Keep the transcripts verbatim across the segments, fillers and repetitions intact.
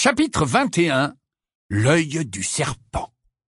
Chapitre vingt et un. L'œil du serpent.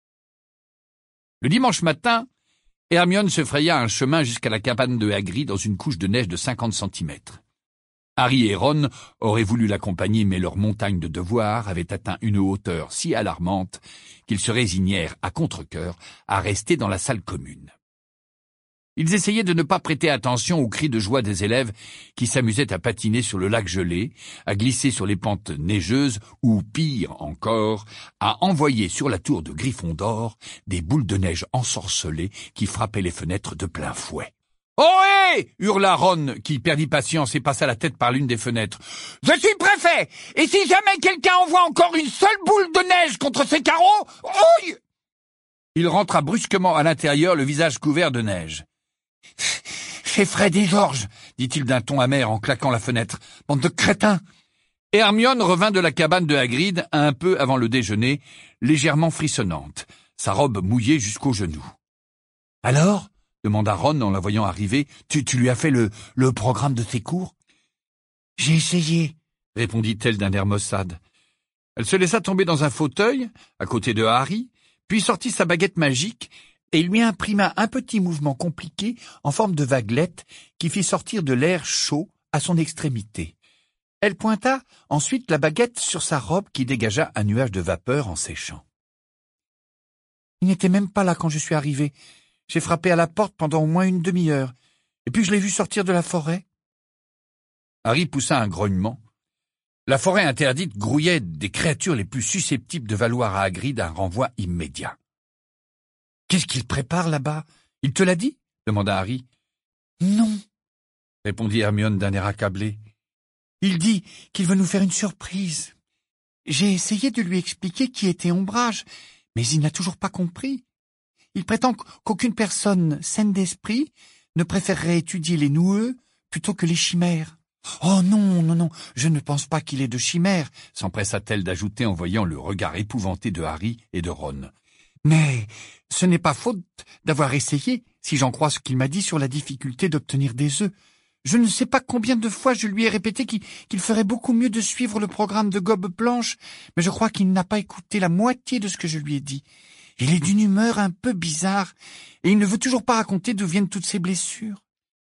Le dimanche matin, Hermione se fraya un chemin jusqu'à la cabane de Hagrid dans une couche de neige de cinquante centimètres. Harry et Ron auraient voulu l'accompagner, mais leur montagne de devoirs avait atteint une hauteur si alarmante qu'ils se résignèrent à contre-cœur à rester dans la salle commune. Ils essayaient de ne pas prêter attention aux cris de joie des élèves qui s'amusaient à patiner sur le lac gelé, à glisser sur les pentes neigeuses ou, pire encore, à envoyer sur la tour de Gryffondor des boules de neige ensorcelées qui frappaient les fenêtres de plein fouet. « Ohé !» hurla Ron, qui perdit patience et passa la tête par l'une des fenêtres. « Je suis préfet, et si jamais quelqu'un envoie encore une seule boule de neige contre ces carreaux, ouille !» Il rentra brusquement à l'intérieur, le visage couvert de neige. « C'est Fred et George, dit-il d'un ton amer en claquant la fenêtre. Bande de crétins !» Hermione revint de la cabane de Hagrid un peu avant le déjeuner, légèrement frissonnante, sa robe mouillée jusqu'aux genoux. « Alors ?» demanda Ron en la voyant arriver. Tu, tu lui as fait le, le programme de tes cours ?»« J'ai essayé, » répondit-elle d'un air maussade. Elle se laissa tomber dans un fauteuil, à côté de Harry, puis sortit sa baguette magique et lui imprima un petit mouvement compliqué en forme de vaguelette qui fit sortir de l'air chaud à son extrémité. Elle pointa ensuite la baguette sur sa robe qui dégagea un nuage de vapeur en séchant. « Il n'était même pas là quand je suis arrivée. J'ai frappé à la porte pendant au moins une demi-heure, et puis je l'ai vu sortir de la forêt. » Harry poussa un grognement. La forêt interdite grouillait des créatures les plus susceptibles de valoir à Hagrid un renvoi immédiat. « Qu'est-ce qu'il prépare là-bas? Il te l'a dit ?» demanda Harry. « Non, » répondit Hermione d'un air accablé. « Il dit qu'il veut nous faire une surprise. J'ai essayé de lui expliquer qui était Ombrage, mais il n'a toujours pas compris. Il prétend qu'aucune personne saine d'esprit ne préférerait étudier les noueux plutôt que les chimères. »« Oh non, non, non, je ne pense pas qu'il ait de chimères, » s'empressa-t-elle d'ajouter en voyant le regard épouvanté de Harry et de Ron. « Mais ce n'est pas faute d'avoir essayé, si j'en crois ce qu'il m'a dit sur la difficulté d'obtenir des œufs. Je ne sais pas combien de fois je lui ai répété qu'il, qu'il ferait beaucoup mieux de suivre le programme de Gobe Blanche, mais je crois qu'il n'a pas écouté la moitié de ce que je lui ai dit. Il est d'une humeur un peu bizarre, et il ne veut toujours pas raconter d'où viennent toutes ses blessures. »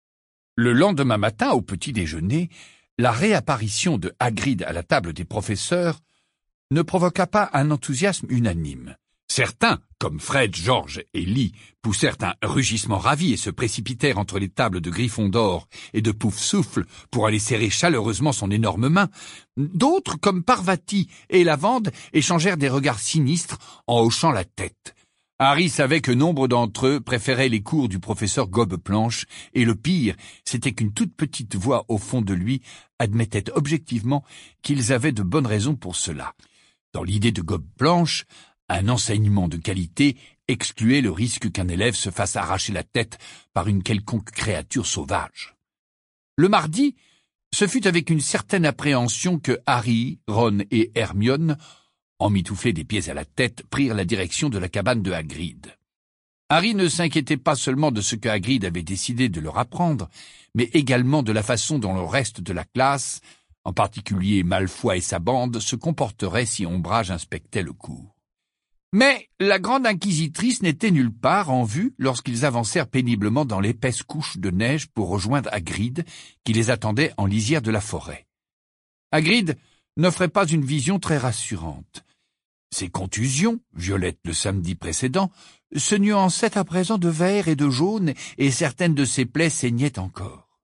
Le lendemain matin, au petit déjeuner, la réapparition de Hagrid à la table des professeurs ne provoqua pas un enthousiasme unanime. Certains, comme Fred, George et Lee, poussèrent un rugissement ravi et se précipitèrent entre les tables de Gryffondor et de Poufsouffle pour aller serrer chaleureusement son énorme main. D'autres, comme Parvati et Lavande, échangèrent des regards sinistres en hochant la tête. Harry savait que nombre d'entre eux préféraient les cours du professeur Gobe-Planche, et le pire, c'était qu'une toute petite voix au fond de lui admettait objectivement qu'ils avaient de bonnes raisons pour cela. Dans l'idée de Gobe-Planche, un enseignement de qualité excluait le risque qu'un élève se fasse arracher la tête par une quelconque créature sauvage. Le mardi, ce fut avec une certaine appréhension que Harry, Ron et Hermione, emmitouflés des pieds à la tête, prirent la direction de la cabane de Hagrid. Harry ne s'inquiétait pas seulement de ce que Hagrid avait décidé de leur apprendre, mais également de la façon dont le reste de la classe, en particulier Malfoy et sa bande, se comporterait si Ombrage inspectait le cours. Mais la grande inquisitrice n'était nulle part en vue lorsqu'ils avancèrent péniblement dans l'épaisse couche de neige pour rejoindre Hagrid, qui les attendait en lisière de la forêt. Hagrid n'offrait pas une vision très rassurante. Ses contusions, violettes le samedi précédent, se nuançaient à présent de vert et de jaune, et certaines de ses plaies saignaient encore.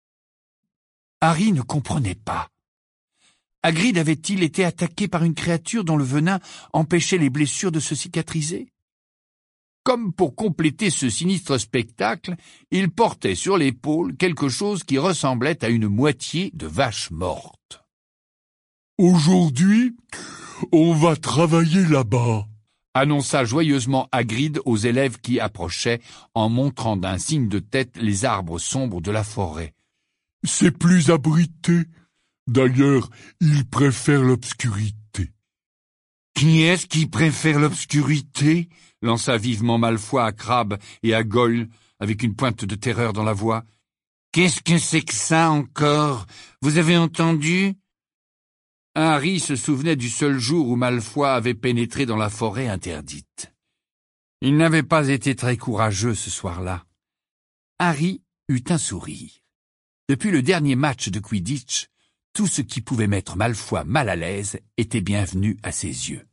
Harry ne comprenait pas. Hagrid avait-il été attaqué par une créature dont le venin empêchait les blessures de se cicatriser? Comme pour compléter ce sinistre spectacle, il portait sur l'épaule quelque chose qui ressemblait à une moitié de vache morte. « Aujourd'hui, on va travailler là-bas », annonça joyeusement Hagrid aux élèves qui approchaient en montrant d'un signe de tête les arbres sombres de la forêt. « C'est plus abrité. D'ailleurs, il préfère l'obscurité. »« Qui est-ce qui préfère l'obscurité ?» lança vivement Malfoy à Crabbe et à Goyle, avec une pointe de terreur dans la voix. « Qu'est-ce que c'est que ça encore? Vous avez entendu » Harry se souvenait du seul jour où Malfoy avait pénétré dans la forêt interdite. Il n'avait pas été très courageux ce soir-là. Harry eut un sourire. Depuis le dernier match de Quidditch, tout ce qui pouvait mettre Malfoy mal à l'aise était bienvenu à ses yeux.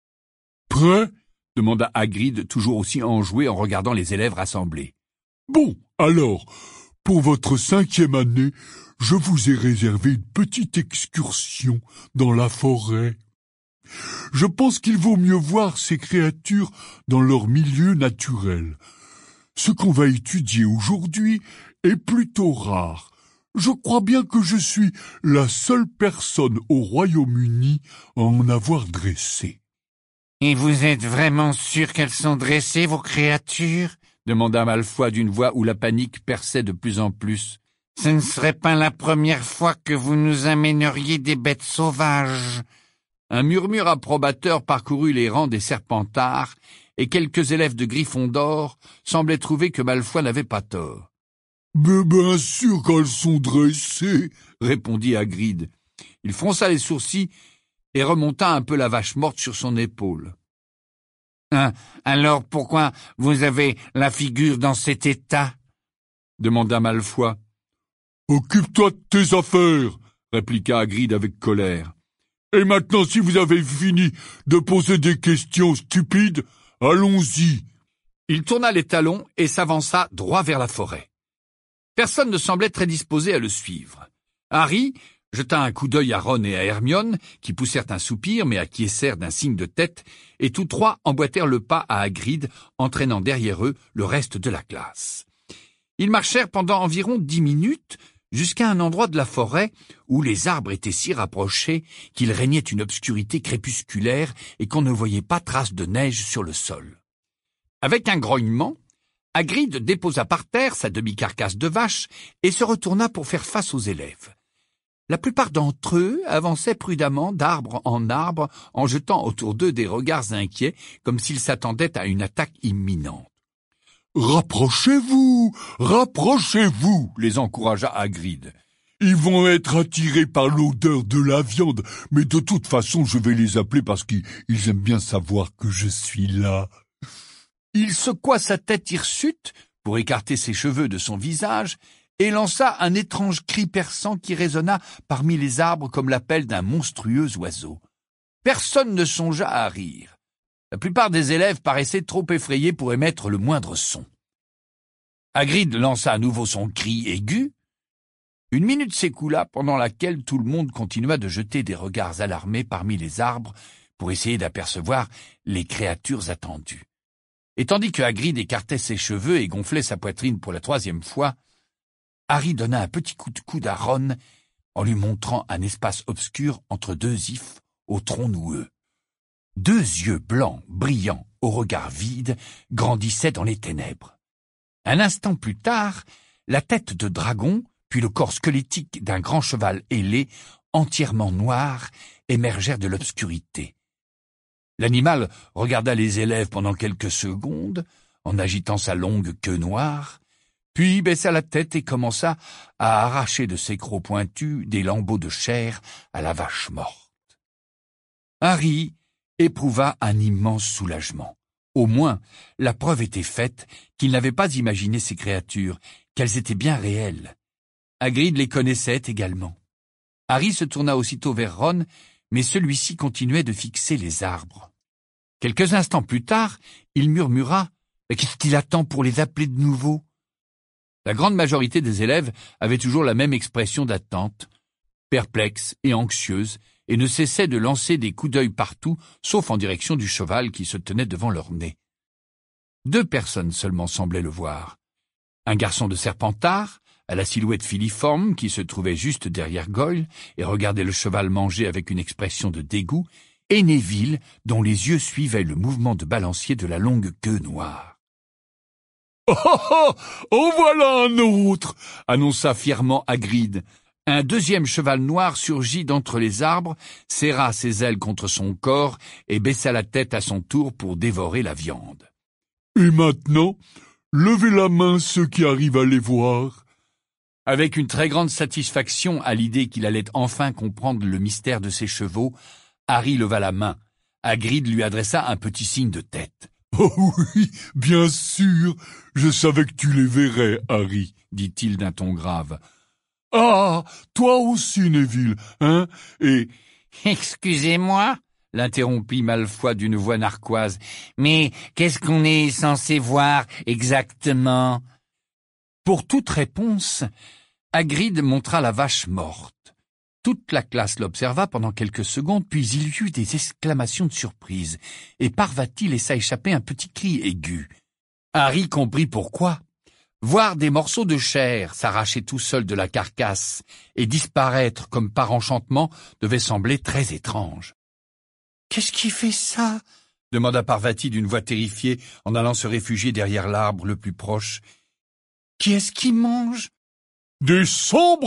« Prêt ?» demanda Hagrid, toujours aussi enjoué en regardant les élèves rassemblés. « Bon, alors, pour votre cinquième année, je vous ai réservé une petite excursion dans la forêt. Je pense qu'il vaut mieux voir ces créatures dans leur milieu naturel. Ce qu'on va étudier aujourd'hui est plutôt rare. Je crois bien que je suis la seule personne au Royaume-Uni à en avoir dressé. » « Et vous êtes vraiment sûr qu'elles sont dressées, vos créatures ?» demanda Malfoy d'une voix où la panique perçait de plus en plus. « Ce ne serait pas la première fois que vous nous amèneriez des bêtes sauvages. » Un murmure approbateur parcourut les rangs des Serpentards, et quelques élèves de Gryffondor semblaient trouver que Malfoy n'avait pas tort. « Mais bien sûr qu'elles sont dressées, » répondit Hagrid. Il fronça les sourcils et remonta un peu la vache morte sur son épaule. Hein, alors pourquoi vous avez la figure dans cet état ? demanda Malfoy. « Occupe-toi de tes affaires, » répliqua Hagrid avec colère. « Et maintenant, si vous avez fini de poser des questions stupides, allons-y. » Il tourna les talons et s'avança droit vers la forêt. Personne ne semblait très disposé à le suivre. Harry jeta un coup d'œil à Ron et à Hermione, qui poussèrent un soupir mais acquiescèrent d'un signe de tête, et tous trois emboîtèrent le pas à Hagrid, entraînant derrière eux le reste de la classe. Ils marchèrent pendant environ dix minutes, jusqu'à un endroit de la forêt où les arbres étaient si rapprochés qu'il régnait une obscurité crépusculaire et qu'on ne voyait pas trace de neige sur le sol. Avec un grognement, Hagrid déposa par terre sa demi-carcasse de vache et se retourna pour faire face aux élèves. La plupart d'entre eux avançaient prudemment d'arbre en arbre en jetant autour d'eux des regards inquiets comme s'ils s'attendaient à une attaque imminente. « Rapprochez-vous, rapprochez-vous » les encouragea Hagrid. « Ils vont être attirés par l'odeur de la viande, mais de toute façon je vais les appeler parce qu'ils aiment bien savoir que je suis là. » Il secoua sa tête hirsute pour écarter ses cheveux de son visage et lança un étrange cri perçant qui résonna parmi les arbres comme l'appel d'un monstrueux oiseau. Personne ne songea à rire. La plupart des élèves paraissaient trop effrayés pour émettre le moindre son. Hagrid lança à nouveau son cri aigu. Une minute s'écoula pendant laquelle tout le monde continua de jeter des regards alarmés parmi les arbres pour essayer d'apercevoir les créatures attendues. Et tandis que Hagrid écartait ses cheveux et gonflait sa poitrine pour la troisième fois, Harry donna un petit coup de coude à Ron en lui montrant un espace obscur entre deux ifs au tronc noueux. Deux yeux blancs, brillants, au regard vide, grandissaient dans les ténèbres. Un instant plus tard, la tête de dragon, puis le corps squelettique d'un grand cheval ailé, entièrement noir, émergèrent de l'obscurité. L'animal regarda les élèves pendant quelques secondes, en agitant sa longue queue noire, puis baissa la tête et commença à arracher de ses crocs pointus des lambeaux de chair à la vache morte. Harry éprouva un immense soulagement. Au moins, la preuve était faite qu'il n'avait pas imaginé ces créatures, qu'elles étaient bien réelles. Hagrid les connaissait également. Harry se tourna aussitôt vers Ron, mais celui-ci continuait de fixer les arbres. Quelques instants plus tard, il murmura « Mais qu'est-ce qu'il attend pour les appeler de nouveau ?» La grande majorité des élèves avaient toujours la même expression d'attente, perplexe et anxieuse, et ne cessaient de lancer des coups d'œil partout, sauf en direction du cheval qui se tenait devant leur nez. Deux personnes seulement semblaient le voir. Un garçon de Serpentard, à la silhouette filiforme, qui se trouvait juste derrière Goyle et regardait le cheval manger avec une expression de dégoût, et Neville, dont les yeux suivaient le mouvement de balancier de la longue queue noire. « Oh, oh, oh, en voilà un autre !» annonça fièrement Hagrid. Un deuxième cheval noir surgit d'entre les arbres, serra ses ailes contre son corps et baissa la tête à son tour pour dévorer la viande. « Et maintenant, levez la main ceux qui arrivent à les voir. » Avec une très grande satisfaction à l'idée qu'il allait enfin comprendre le mystère de ses chevaux, Harry leva la main. Hagrid lui adressa un petit signe de tête. « Oh oui, bien sûr, je savais que tu les verrais, Harry, » dit-il d'un ton grave. « Ah, toi aussi, Neville, hein, et... » « Excusez-moi » l'interrompit Malfoy d'une voix narquoise. « Mais qu'est-ce qu'on est censé voir exactement ?» Pour toute réponse, Hagrid montra la vache morte. Toute la classe l'observa pendant quelques secondes, puis il y eut des exclamations de surprise, et Parvati laissa échapper un petit cri aigu. Harry comprit pourquoi. Voir des morceaux de chair s'arracher tout seuls de la carcasse et disparaître comme par enchantement devait sembler très étrange. « Qu'est-ce qui fait ça ?» demanda Parvati d'une voix terrifiée en allant se réfugier derrière l'arbre le plus proche. « Qui est-ce qui mange ?»« Des sombrales !»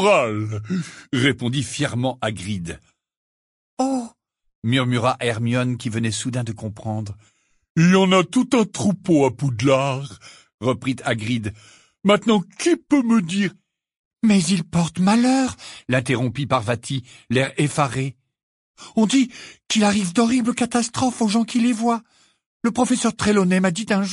répondit fièrement Hagrid. « Oh !» murmura Hermione qui venait soudain de comprendre. « Il y en a tout un troupeau à Poudlard !» reprit Hagrid. « Maintenant, qui peut me dire ?»« Mais il porte malheur !» l'interrompit Parvati, l'air effaré. « On dit qu'il arrive d'horribles catastrophes aux gens qui les voient. Le professeur Trelawney m'a dit un jour... »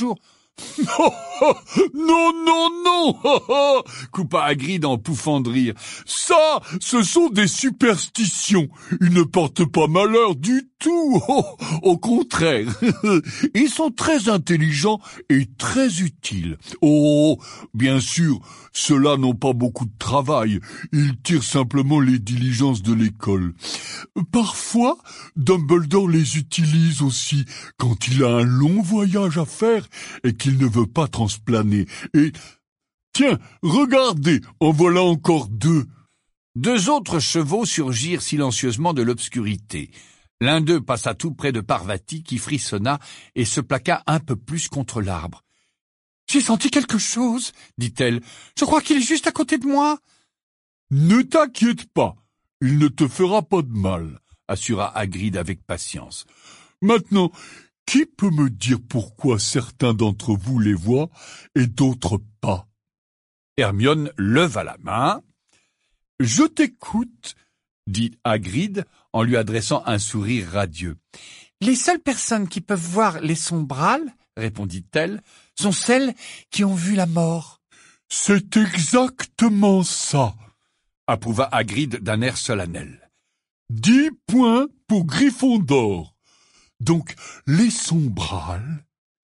Non, non, non, coupa Hagrid en pouffant de rire. Ça, ce sont des superstitions. Ils ne portent pas malheur du tout. Oh, au contraire, ils sont très intelligents et très utiles. Oh, bien sûr, ceux-là n'ont pas beaucoup de travail. Ils tirent simplement les diligences de l'école. Parfois, Dumbledore les utilise aussi quand il a un long voyage à faire et qu'il ne veut pas transplaner. Et, tiens, regardez, en voilà encore deux. Deux autres chevaux surgirent silencieusement de l'obscurité. L'un d'eux passa tout près de Parvati qui frissonna et se plaqua un peu plus contre l'arbre. « J'ai senti quelque chose, » dit-elle. « Je crois qu'il est juste à côté de moi. »« Ne t'inquiète pas, il ne te fera pas de mal, » assura Hagrid avec patience. « Maintenant, qui peut me dire pourquoi certains d'entre vous les voient et d'autres pas ?» Hermione leva la main. « Je t'écoute, » dit Hagrid en lui adressant un sourire radieux. « Les seules personnes qui peuvent voir les sombrales, répondit-elle, sont celles qui ont vu la mort. »« C'est exactement ça, » approuva Hagrid d'un air solennel. « Dix points pour Gryffondor. Donc, les sombrales... »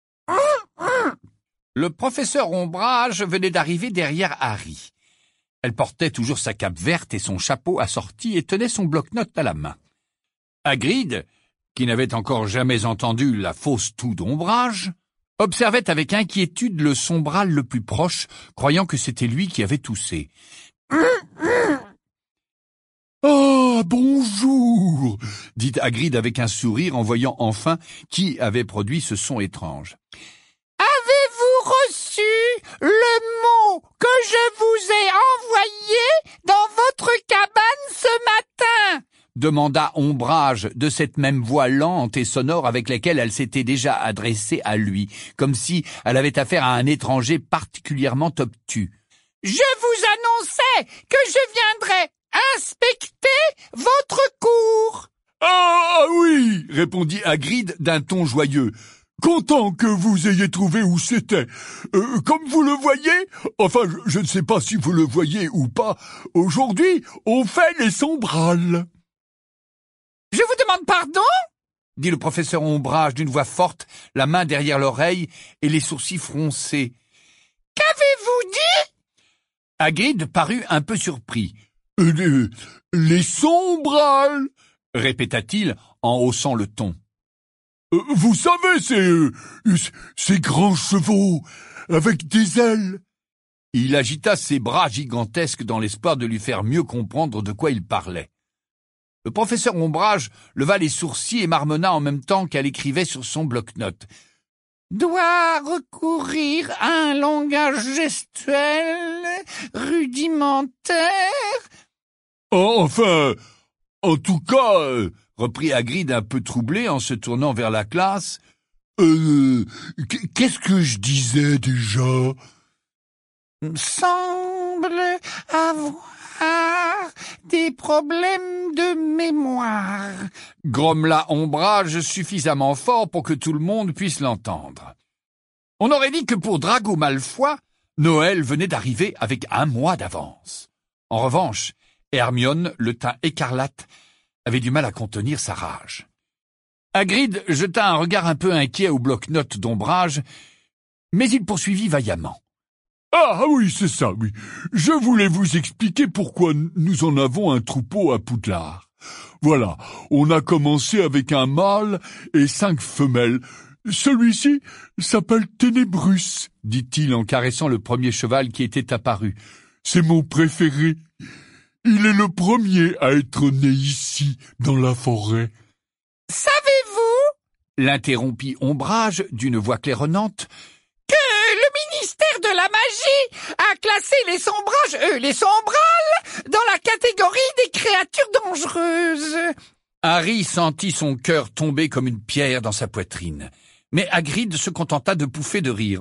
Le professeur Ombrage venait d'arriver derrière Harry. Elle portait toujours sa cape verte et son chapeau assorti et tenait son bloc-notes à la main. Hagrid, qui n'avait encore jamais entendu la fausse toux d'Ombrage, observait avec inquiétude le sombral le plus proche, croyant que c'était lui qui avait toussé. « Ah, bonjour !» dit Hagrid avec un sourire en voyant enfin qui avait produit ce son étrange. « Avez-vous reçu le mot que je vous ai envoyé dans votre cabane ce matin ?» demanda Ombrage de cette même voix lente et sonore avec laquelle elle s'était déjà adressée à lui, comme si elle avait affaire à un étranger particulièrement obtus. « Je vous annonçais que je viendrais inspecter votre cour. »« Ah oui !» répondit Hagrid d'un ton joyeux. « Content que vous ayez trouvé où c'était. Euh, comme vous le voyez, enfin, je, je ne sais pas si vous le voyez ou pas, aujourd'hui, on fait les sombrales. »« Je vous demande pardon ?» dit le professeur Ombrage d'une voix forte, la main derrière l'oreille et les sourcils froncés. « Qu'avez-vous dit ?» Hagrid parut un peu surpris. Euh, « Les sombrales !» répéta-t-il en haussant le ton. Euh, vous savez, ces, euh, ces grands chevaux avec des ailes. Il agita ses bras gigantesques dans l'espoir de lui faire mieux comprendre de quoi il parlait. Le professeur Ombrage leva les sourcils et marmonna en même temps qu'elle écrivait sur son bloc-notes. « Doit recourir à un langage gestuel rudimentaire. » Enfin, en tout cas, euh, reprit Hagrid un peu troublé en se tournant vers la classe. Euh, qu'est-ce que je disais déjà ? semble avoir des problèmes de mémoire, grommela Ombrage suffisamment fort pour que tout le monde puisse l'entendre. On aurait dit que pour Drago Malfoy, Noël venait d'arriver avec un mois d'avance. En revanche, Hermione, le teint écarlate, avait du mal à contenir sa rage. Hagrid jeta un regard un peu inquiet au bloc-notes d'Ombrage, mais il poursuivit vaillamment. Ah oui, c'est ça, oui. Je voulais vous expliquer pourquoi nous en avons un troupeau à Poudlard. Voilà, on a commencé avec un mâle et cinq femelles. Celui-ci s'appelle Ténébrus, dit-il en caressant le premier cheval qui était apparu. C'est mon préféré. Il est le premier à être né ici, dans la forêt. Savez-vous, l'interrompit Ombrage d'une voix claironnante, que le ministère de la Magie a classé les sombrages, euh, les sombrales, dans la catégorie des créatures dangereuses. Harry sentit son cœur tomber comme une pierre dans sa poitrine. Mais Hagrid se contenta de pouffer de rire.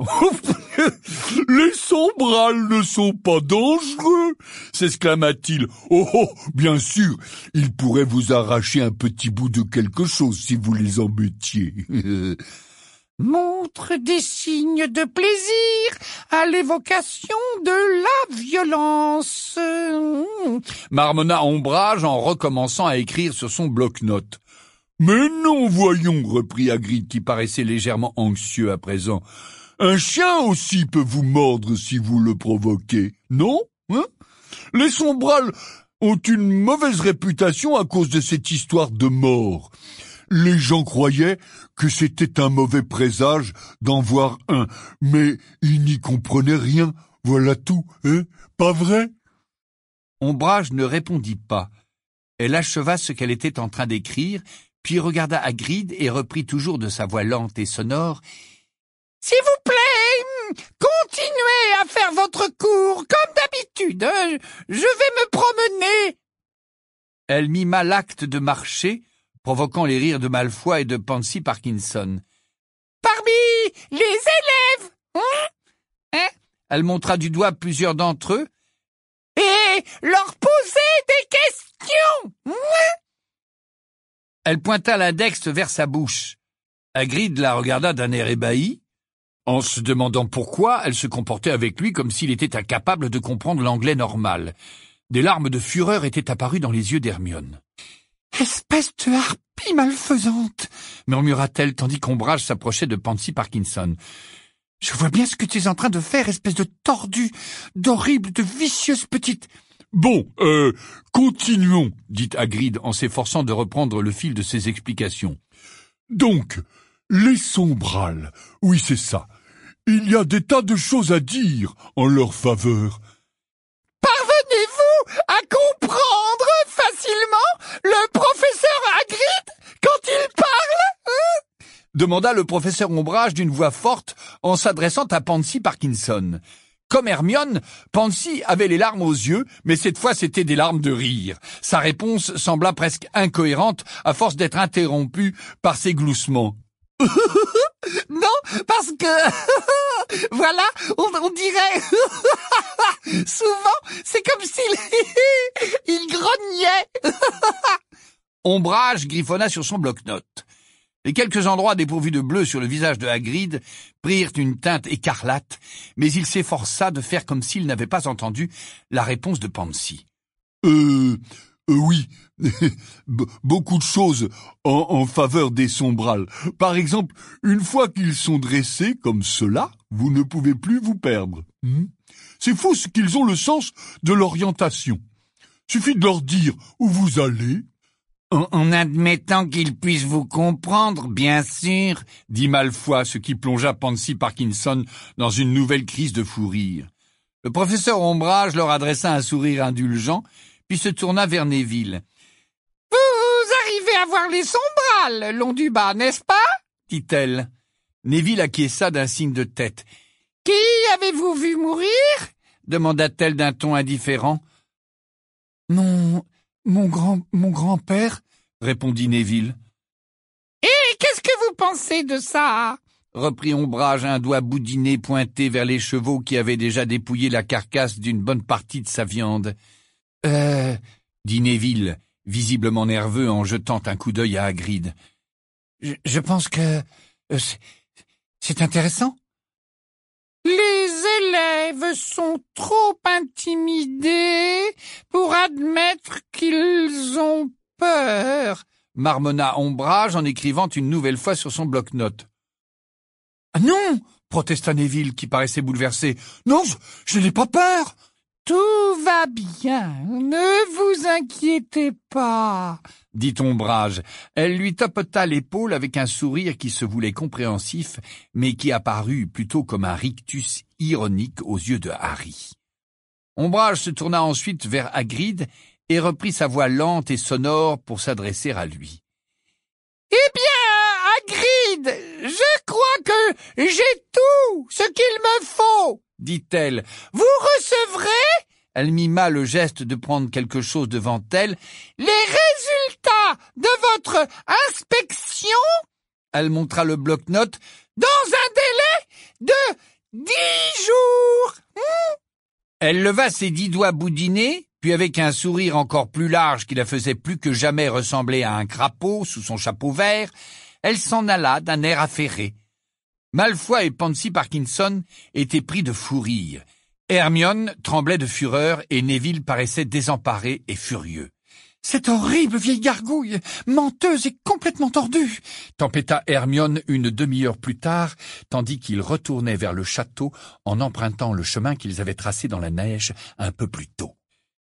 « Les sombrales ne sont pas dangereux !» s'exclama-t-il. « Oh, oh, bien sûr, ils pourraient vous arracher un petit bout de quelque chose si vous les embêtiez. » Montre des signes de plaisir à l'évocation de la violence. Marmonna Ombrage en recommençant à écrire sur son bloc-notes. Mais non, voyons, reprit Hagrid qui paraissait légèrement anxieux à présent. Un chien aussi peut vous mordre si vous le provoquez, non? Hein? Les sombrales ont une mauvaise réputation à cause de cette histoire de mort. Les gens croyaient que c'était un mauvais présage d'en voir un, mais ils n'y comprenaient rien, voilà tout, hein? Pas vrai? Ombrage ne répondit pas. Elle acheva ce qu'elle était en train d'écrire, puis regarda Hagrid et reprit toujours de sa voix lente et sonore. « S'il vous plaît, continuez à faire votre cours, comme d'habitude. Je vais me promener. » Elle mima l'acte de marcher, provoquant les rires de Malfoy et de Pansy Parkinson. « Parmi les élèves, hein, hein Elle montra du doigt plusieurs d'entre eux. « Et leur poser des questions, hein. » Elle pointa l'index vers sa bouche. Hagrid la regarda d'un air ébahi, en se demandant pourquoi elle se comportait avec lui comme s'il était incapable de comprendre l'anglais normal. Des larmes de fureur étaient apparues dans les yeux d'Hermione. « Espèce de harpie malfaisante !» murmura-t-elle tandis qu'Ombrage s'approchait de Pansy Parkinson. « Je vois bien ce que tu es en train de faire, espèce de tordue, d'horrible, de vicieuse petite... » Bon, euh, continuons, dit Hagrid en s'efforçant de reprendre le fil de ses explications. Donc, les sombrales, oui c'est ça. Il y a des tas de choses à dire en leur faveur. Parvenez-vous à comprendre facilement le professeur Hagrid quand il parle, hein? Demanda le professeur Ombrage d'une voix forte en s'adressant à Pansy Parkinson. Comme Hermione, Pansy avait les larmes aux yeux, mais cette fois c'était des larmes de rire. Sa réponse sembla presque incohérente à force d'être interrompue par ses gloussements. Non, parce que... voilà, on, on dirait... souvent, c'est comme s'il... il grognait. Ombrage griffonna sur son bloc-notes. Les quelques endroits dépourvus de bleu sur le visage de Hagrid prirent une teinte écarlate, mais il s'efforça de faire comme s'il n'avait pas entendu la réponse de Pansy. Euh... Euh, oui, beaucoup de choses en, en faveur des sombrales. Par exemple, une fois qu'ils sont dressés comme cela, vous ne pouvez plus vous perdre. Hmm? C'est fou ce qu'ils ont le sens de l'orientation. Suffit de leur dire où vous allez. En, en admettant qu'ils puissent vous comprendre, bien sûr, dit Malfoy, ce qui plongea Pansy Parkinson dans une nouvelle crise de fou rire. Le professeur Ombrage leur adressa un sourire indulgent, puis se tourna vers Neville. « Vous arrivez à voir les sombrales, long du bas, n'est-ce pas ?» dit-elle. Neville acquiesça d'un signe de tête. « Qui avez-vous vu mourir ?» demanda-t-elle d'un ton indifférent. « Mon... mon grand... mon grand-père » répondit Neville. « Et qu'est-ce que vous pensez de ça ?» reprit Ombrage, un doigt boudiné pointé vers les chevaux qui avaient déjà dépouillé la carcasse d'une bonne partie de sa viande. « Euh... » dit Neville, visiblement nerveux en jetant un coup d'œil à Hagrid. Je, « Je pense que... Euh, c'est intéressant. » Les élèves sont trop intimidés pour admettre qu'ils ont peur, marmonna Ombrage en écrivant une nouvelle fois sur son bloc-notes. « Ah non !» protesta Neville, qui paraissait bouleversé. « Non, je, je n'ai pas peur !»« Tout va bien, ne vous inquiétez pas, » dit Ombrage. Elle lui tapota l'épaule avec un sourire qui se voulait compréhensif, mais qui apparut plutôt comme un rictus ironique aux yeux de Harry. Ombrage se tourna ensuite vers Hagrid et reprit sa voix lente et sonore pour s'adresser à lui. « Eh bien, Hagrid, je crois que j'ai tout ce qu'il me faut, » dit-elle. « Vous recevrez... » Elle mima le geste de prendre quelque chose devant elle. « Les résultats de votre inspection... » Elle montra le bloc-notes. « Dans un délai de dix jours. Hmm » Elle leva ses dix doigts boudinés, puis avec un sourire encore plus large qui la faisait plus que jamais ressembler à un crapaud sous son chapeau vert, elle s'en alla d'un air affairé. Malfoy et Pansy Parkinson étaient pris de fou rire. Hermione tremblait de fureur et Neville paraissait désemparé et furieux. « Cette horrible vieille gargouille, menteuse et complètement tordue !» tempêta Hermione une demi-heure plus tard, tandis qu'ils retournaient vers le château en empruntant le chemin qu'ils avaient tracé dans la neige un peu plus tôt.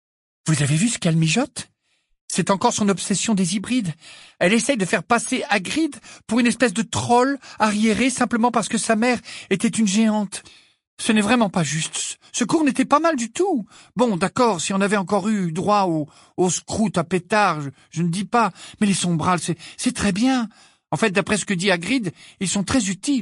« Vous avez vu ce qu'elle mijote ? C'est encore son obsession des hybrides. Elle essaye de faire passer Hagrid pour une espèce de troll arriéré simplement parce que sa mère était une géante. Ce n'est vraiment pas juste. Ce cours n'était pas mal du tout. Bon, d'accord, si on avait encore eu droit au, au scrout à pétard, je, je ne dis pas, mais les sombrales, c'est, c'est très bien. En fait, d'après ce que dit Hagrid, ils sont très utiles. »«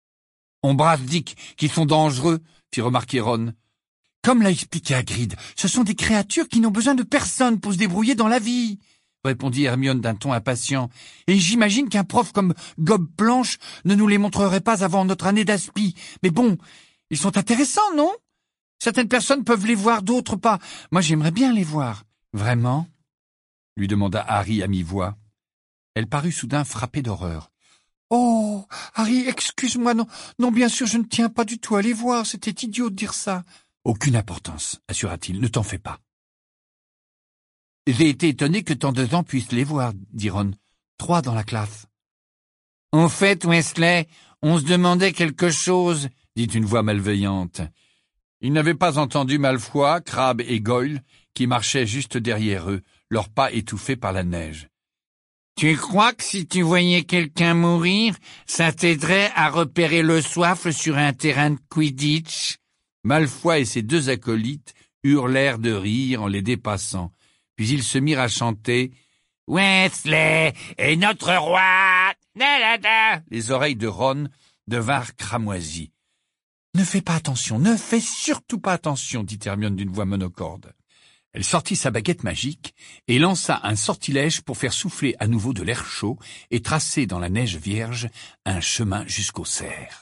Ombrage dit qu'ils sont dangereux, » fit remarquer Ron. « Comme l'a expliqué Hagrid, ce sont des créatures qui n'ont besoin de personne pour se débrouiller dans la vie, » répondit Hermione d'un ton impatient. « Et j'imagine qu'un prof comme Gobe Planche ne nous les montrerait pas avant notre année d'aspi. Mais bon, ils sont intéressants, non ? Certaines personnes peuvent les voir, d'autres pas. Moi, j'aimerais bien les voir. »« Vraiment ?» lui demanda Harry à mi-voix. Elle parut soudain frappée d'horreur. « Oh, Harry, excuse-moi, non, non, bien sûr, je ne tiens pas du tout à les voir. C'était idiot de dire ça. » « Aucune importance, assura-t-il, ne t'en fais pas. »« J'ai été étonné que tant de gens puissent les voir, » dit Ron. « Trois dans la classe. »« En fait, Weasley, on se demandait quelque chose, » dit une voix malveillante. Ils n'avaient pas entendu Malfoy, Crabbe et Goyle, qui marchaient juste derrière eux, leurs pas étouffés par la neige. « Tu crois que si tu voyais quelqu'un mourir, ça t'aiderait à repérer le soif sur un terrain de Quidditch ?» Malfoy et ses deux acolytes hurlèrent de rire en les dépassant, puis ils se mirent à chanter « Weasley est notre roi !» Les oreilles de Ron devinrent cramoisies. « Ne fais pas attention, ne fais surtout pas attention !» dit Hermione d'une voix monocorde. Elle sortit sa baguette magique et lança un sortilège pour faire souffler à nouveau de l'air chaud et tracer dans la neige vierge un chemin jusqu'au cerf.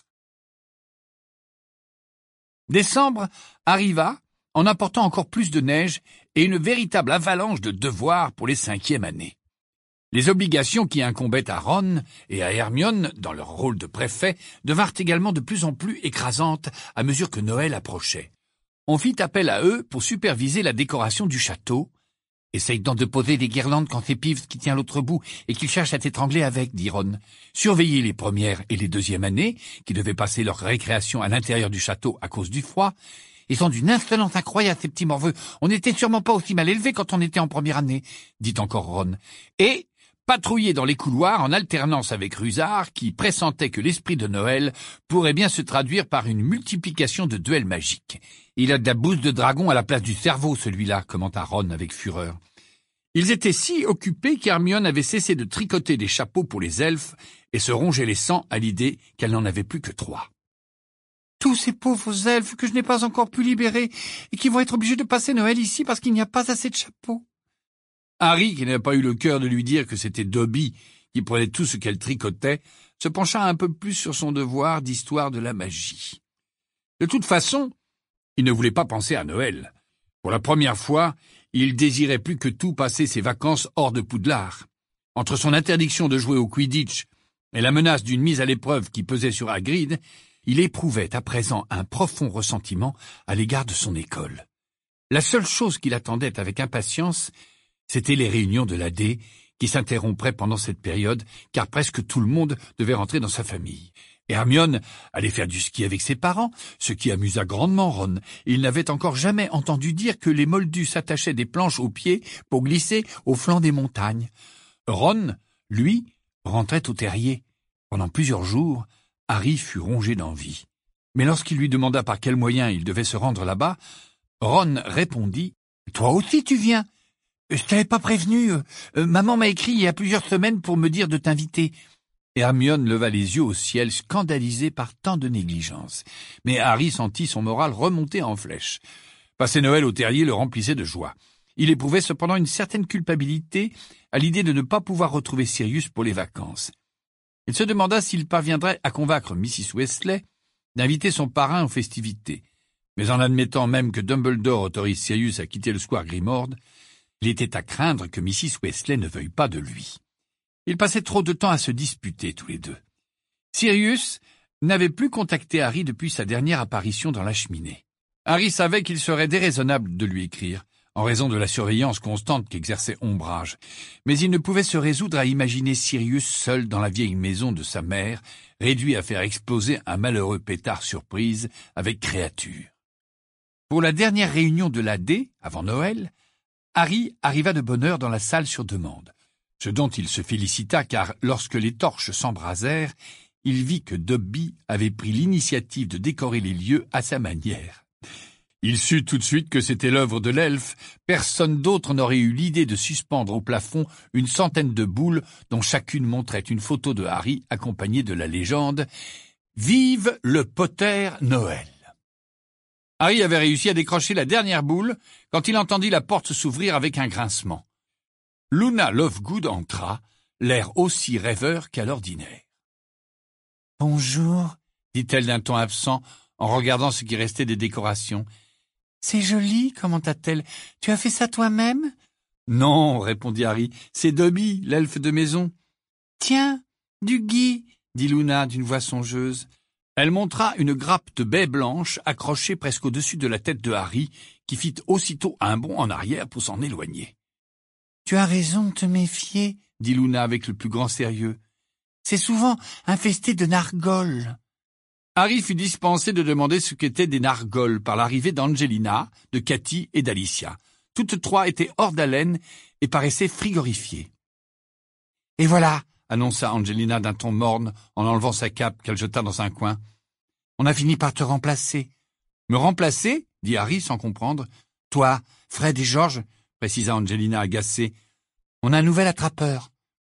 Décembre arriva en apportant encore plus de neige et une véritable avalanche de devoirs pour les cinquièmes années. Les obligations qui incombaient à Ron et à Hermione, dans leur rôle de préfet, devinrent également de plus en plus écrasantes à mesure que Noël approchait. On fit appel à eux pour superviser la décoration du château. « Essaye donc de poser des guirlandes quand c'est Peeves qui tient l'autre bout et qu'il cherche à t'étrangler avec, » dit Ron. « Surveiller les premières et les deuxièmes années, qui devaient passer leur récréation à l'intérieur du château à cause du froid. Ils sont d'une insolence incroyable, ces petits morveux. On n'était sûrement pas aussi mal élevés quand on était en première année, » dit encore Ron. Et patrouiller dans les couloirs en alternance avec Rusard, qui pressentait que l'esprit de Noël pourrait bien se traduire par une multiplication de duels magiques. « Il a de la bouse de dragon à la place du cerveau, celui-là, » commenta Ron avec fureur. Ils étaient si occupés qu'Hermione avait cessé de tricoter des chapeaux pour les elfes et se rongeait les sangs à l'idée qu'elle n'en avait plus que trois. « Tous ces pauvres elfes que je n'ai pas encore pu libérer et qui vont être obligés de passer Noël ici parce qu'il n'y a pas assez de chapeaux. » Harry, qui n'avait pas eu le cœur de lui dire que c'était Dobby qui prenait tout ce qu'elle tricotait, se pencha un peu plus sur son devoir d'histoire de la magie. De toute façon, il ne voulait pas penser à Noël. Pour la première fois, il désirait plus que tout passer ses vacances hors de Poudlard. Entre son interdiction de jouer au Quidditch et la menace d'une mise à l'épreuve qui pesait sur Hagrid, il éprouvait à présent un profond ressentiment à l'égard de son école. La seule chose qu'il attendait avec impatience, c'étaient les réunions de l'A D qui s'interrompraient pendant cette période, car presque tout le monde devait rentrer dans sa famille. Et Hermione allait faire du ski avec ses parents, ce qui amusa grandement Ron. Il n'avait encore jamais entendu dire que les moldus s'attachaient des planches aux pieds pour glisser au flanc des montagnes. Ron, lui, rentrait au terrier. Pendant plusieurs jours, Harry fut rongé d'envie. Mais lorsqu'il lui demanda par quel moyen il devait se rendre là-bas, Ron répondit « Toi aussi tu viens. Je t'avais pas prévenu. Euh, maman m'a écrit il y a plusieurs semaines pour me dire de t'inviter. » Et Hermione leva les yeux au ciel, scandalisée par tant de négligence. Mais Harry sentit son moral remonter en flèche. Passer Noël au terrier le remplissait de joie. Il éprouvait cependant une certaine culpabilité à l'idée de ne pas pouvoir retrouver Sirius pour les vacances. Il se demanda s'il parviendrait à convaincre missus Weasley d'inviter son parrain aux festivités. Mais en admettant même que Dumbledore autorise Sirius à quitter le square Grimmauld, il était à craindre que missus Weasley ne veuille pas de lui. Ils passaient trop de temps à se disputer tous les deux. Sirius n'avait plus contacté Harry depuis sa dernière apparition dans la cheminée. Harry savait qu'il serait déraisonnable de lui écrire, en raison de la surveillance constante qu'exerçait Ombrage, mais il ne pouvait se résoudre à imaginer Sirius seul dans la vieille maison de sa mère, réduit à faire exploser un malheureux pétard surprise avec créature. Pour la dernière réunion de l'A D, avant Noël, Harry arriva de bonne heure dans la salle sur demande. Ce dont il se félicita, car lorsque les torches s'embrasèrent, il vit que Dobby avait pris l'initiative de décorer les lieux à sa manière. Il sut tout de suite que c'était l'œuvre de l'elfe. Personne d'autre n'aurait eu l'idée de suspendre au plafond une centaine de boules dont chacune montrait une photo de Harry accompagnée de la légende « Vive le Potter Noël ». Harry avait réussi à décrocher la dernière boule quand il entendit la porte s'ouvrir avec un grincement. Luna Lovegood entra, l'air aussi rêveur qu'à l'ordinaire. « Bonjour, » dit-elle d'un ton absent en regardant ce qui restait des décorations. « C'est joli, commenta-t-elle. Tu as fait ça toi-même ?»« Non, » répondit Harry, « c'est Dobby, l'elfe de maison. »« Tiens, du gui, » dit Luna d'une voix songeuse. Elle montra une grappe de baies blanches accrochée presque au-dessus de la tête de Harry, qui fit aussitôt un bond en arrière pour s'en éloigner. « Tu as raison de te méfier, » dit Luna avec le plus grand sérieux. « C'est souvent infesté de nargoles. » Harry fut dispensé de demander ce qu'étaient des nargoles par l'arrivée d'Angelina, de Cathy et d'Alicia. Toutes trois étaient hors d'haleine et paraissaient frigorifiées. « Et voilà !» annonça Angelina d'un ton morne en enlevant sa cape qu'elle jeta dans un coin. « On a fini par te remplacer. »« Me remplacer ?» dit Harry sans comprendre. « Toi, Fred et George ?» précisa Angelina agacée. « On a un nouvel attrapeur. »«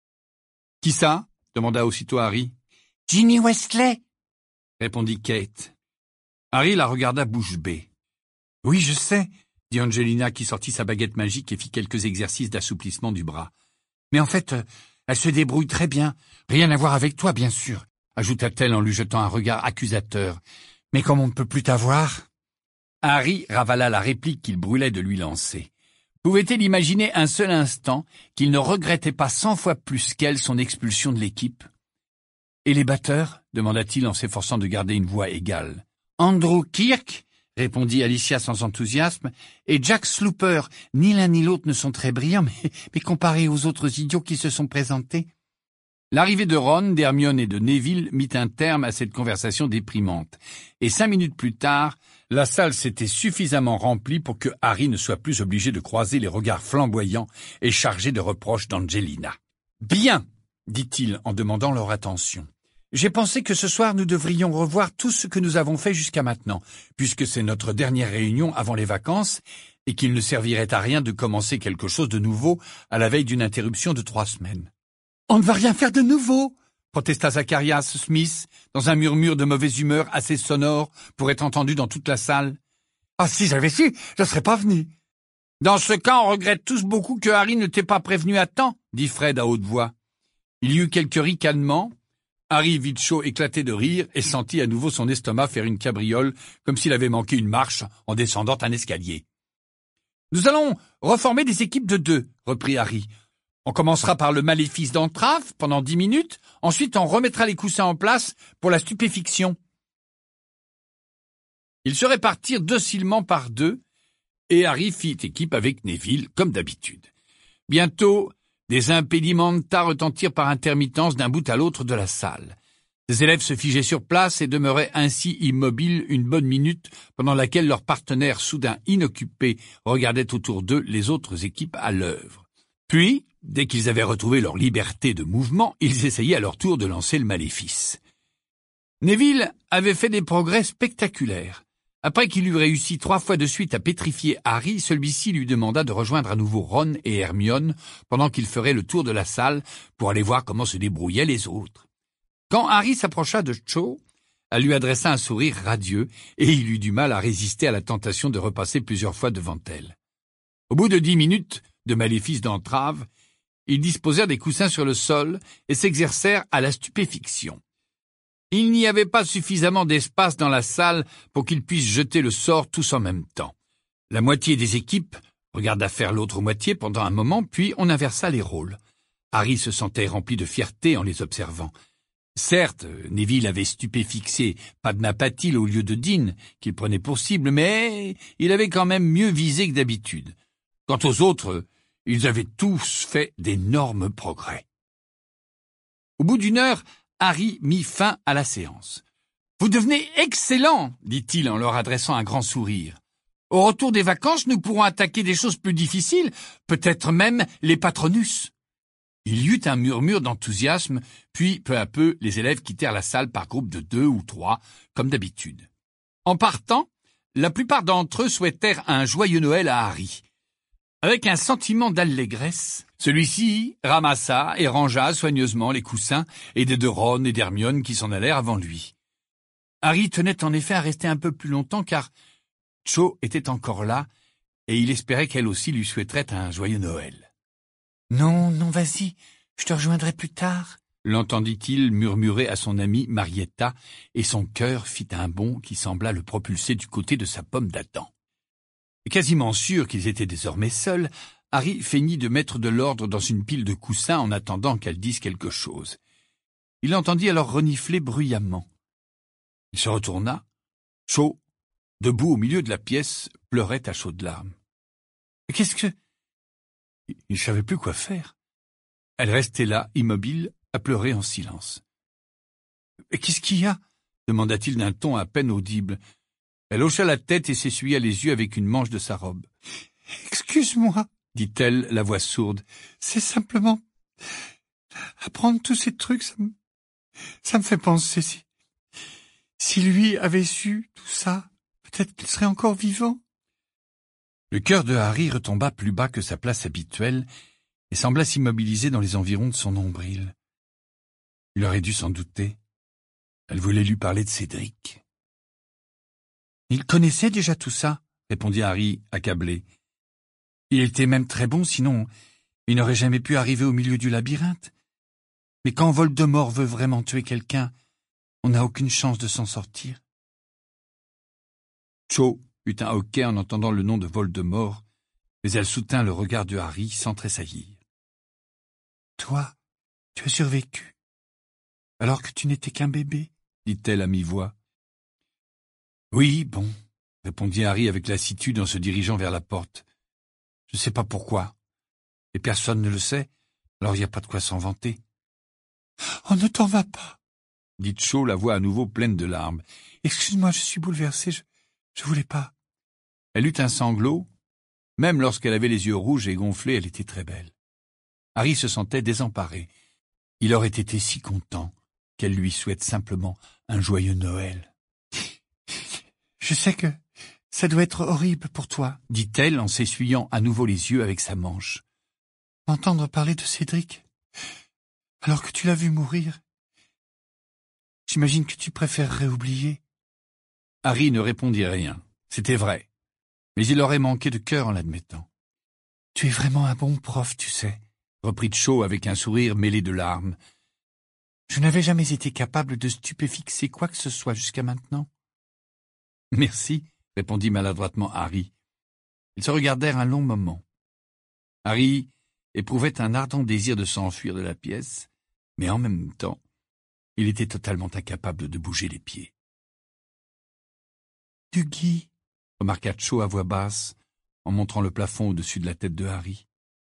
Qui ça ?» demanda aussitôt Harry. « Ginny Weasley !» répondit Kate. Harry la regarda bouche bée. « Oui, je sais », dit Angelina qui sortit sa baguette magique et fit quelques exercices d'assouplissement du bras. « Mais en fait, elle se débrouille très bien. Rien à voir avec toi, bien sûr, » ajouta-t-elle en lui jetant un regard accusateur. « Mais comme on ne peut plus t'avoir... » Harry ravala la réplique qu'il brûlait de lui lancer. Pouvait-il imaginer un seul instant qu'il ne regrettait pas cent fois plus qu'elle son expulsion de l'équipe? « Et les batteurs ?» demanda-t-il en s'efforçant de garder une voix égale. « Andrew Kirk ?» répondit Alicia sans enthousiasme, « et Jack Slooper. Ni l'un ni l'autre ne sont très brillants, mais, mais comparés aux autres idiots qui se sont présentés. » L'arrivée de Ron, d'Hermione et de Neville mit un terme à cette conversation déprimante, et cinq minutes plus tard, la salle s'était suffisamment remplie pour que Harry ne soit plus obligé de croiser les regards flamboyants et chargés de reproches d'Angelina. « Bien !» dit-il en demandant leur attention. « J'ai pensé que ce soir nous devrions revoir tout ce que nous avons fait jusqu'à maintenant, puisque c'est notre dernière réunion avant les vacances, et qu'il ne servirait à rien de commencer quelque chose de nouveau à la veille d'une interruption de trois semaines. »« On ne va rien faire de nouveau !» protesta Zacharias Smith, dans un murmure de mauvaise humeur assez sonore pour être entendu dans toute la salle. « Ah, si j'avais su, je ne serais pas venu. »« Dans ce cas, on regrette tous beaucoup que Harry ne t'ait pas prévenu à temps, » dit Fred à haute voix. Il y eut quelques ricanements. Harry vit Cho éclater de rire et sentit à nouveau son estomac faire une cabriole comme s'il avait manqué une marche en descendant un escalier. « Nous allons reformer des équipes de deux, » reprit Harry. « On commencera par le maléfice d'entrave pendant dix minutes, ensuite on remettra les coussins en place pour la stupéfiction. » Ils se répartirent docilement par deux, et Harry fit équipe avec Neville, comme d'habitude. Bientôt, des impedimenta retentirent par intermittence d'un bout à l'autre de la salle. Les élèves se figeaient sur place et demeuraient ainsi immobiles une bonne minute, pendant laquelle leurs partenaires soudain inoccupés regardaient autour d'eux les autres équipes à l'œuvre. Puis, dès qu'ils avaient retrouvé leur liberté de mouvement, ils essayaient à leur tour de lancer le maléfice. Neville avait fait des progrès spectaculaires. Après qu'il eut réussi trois fois de suite à pétrifier Harry, celui-ci lui demanda de rejoindre à nouveau Ron et Hermione pendant qu'il ferait le tour de la salle pour aller voir comment se débrouillaient les autres. Quand Harry s'approcha de Cho, elle lui adressa un sourire radieux et il eut du mal à résister à la tentation de repasser plusieurs fois devant elle. Au bout de dix minutes de maléfice d'entrave, ils disposèrent des coussins sur le sol et s'exercèrent à la stupéfiction. Il n'y avait pas suffisamment d'espace dans la salle pour qu'ils puissent jeter le sort tous en même temps. La moitié des équipes regarda faire l'autre moitié pendant un moment, puis on inversa les rôles. Harry se sentait rempli de fierté en les observant. Certes, Neville avait stupéfixé Padma Patil au lieu de Dean, qu'il prenait pour cible, mais il avait quand même mieux visé que d'habitude. Quant aux autres, ils avaient tous fait d'énormes progrès. Au bout d'une heure, Harry mit fin à la séance. « Vous devenez excellents !» dit-il en leur adressant un grand sourire. « Au retour des vacances, nous pourrons attaquer des choses plus difficiles, peut-être même les Patronus. » Il y eut un murmure d'enthousiasme, puis peu à peu, les élèves quittèrent la salle par groupes de deux ou trois, comme d'habitude. En partant, la plupart d'entre eux souhaitèrent un joyeux Noël à Harry. Avec un sentiment d'allégresse, celui-ci ramassa et rangea soigneusement les coussins aidé de Ron et d'Hermione qui s'en allèrent avant lui. Harry tenait en effet à rester un peu plus longtemps car Cho était encore là et il espérait qu'elle aussi lui souhaiterait un joyeux Noël. « Non, non, vas-y, je te rejoindrai plus tard », l'entendit-il murmurer à son amie Marietta et son cœur fit un bond qui sembla le propulser du côté de sa pomme d'Adam. Quasiment sûr qu'ils étaient désormais seuls, Harry feignit de mettre de l'ordre dans une pile de coussins en attendant qu'elle dise quelque chose. Il entendit alors renifler bruyamment. Il se retourna. Cho, debout au milieu de la pièce, pleurait à chaudes larmes. « Qu'est-ce que... » Il ne savait plus quoi faire. Elle restait là, immobile, à pleurer en silence. « Qu'est-ce qu'il y a ?» demanda-t-il d'un ton à peine audible. Elle hocha la tête et s'essuya les yeux avec une manche de sa robe. « Excuse-moi, » dit-elle, la voix sourde. « C'est simplement... apprendre tous ces trucs, ça me... ça me fait penser. Si... si lui avait su tout ça, peut-être qu'il serait encore vivant. » Le cœur de Harry retomba plus bas que sa place habituelle et sembla s'immobiliser dans les environs de son nombril. Il aurait dû s'en douter. Elle voulait lui parler de Cédric. Il connaissait déjà tout ça, répondit Harry, accablé. Il était même très bon, sinon il n'aurait jamais pu arriver au milieu du labyrinthe. Mais quand Voldemort veut vraiment tuer quelqu'un, on n'a aucune chance de s'en sortir. Cho eut un hoquet en entendant le nom de Voldemort, mais elle soutint le regard de Harry sans tressaillir. « Toi, tu as survécu, alors que tu n'étais qu'un bébé, » dit-elle à mi-voix. « Oui, bon, » répondit Harry avec lassitude en se dirigeant vers la porte. « Je ne sais pas pourquoi, et personne ne le sait, alors il n'y a pas de quoi s'en vanter. »« Oh, ne t'en va pas !» dit Cho, la voix à nouveau pleine de larmes. « Excuse-moi, je suis bouleversée, je je voulais pas. » Elle eut un sanglot. Même lorsqu'elle avait les yeux rouges et gonflés, elle était très belle. Harry se sentait désemparé. Il aurait été si content qu'elle lui souhaite simplement un joyeux Noël. « Je sais que ça doit être horrible pour toi, » dit-elle en s'essuyant à nouveau les yeux avec sa manche. « Entendre parler de Cédric, alors que tu l'as vu mourir. J'imagine que tu préférerais oublier. » Harry ne répondit rien. C'était vrai. Mais il aurait manqué de cœur en l'admettant. « Tu es vraiment un bon prof, tu sais, » reprit Cho avec un sourire mêlé de larmes. Je n'avais jamais été capable de stupéfixer quoi que ce soit jusqu'à maintenant. Merci, répondit maladroitement Harry. Ils se regardèrent un long moment. Harry éprouvait un ardent désir de s'enfuir de la pièce, mais en même temps, il était totalement incapable de bouger les pieds. « Du gui !» remarqua Cho à voix basse, en montrant le plafond au-dessus de la tête de Harry.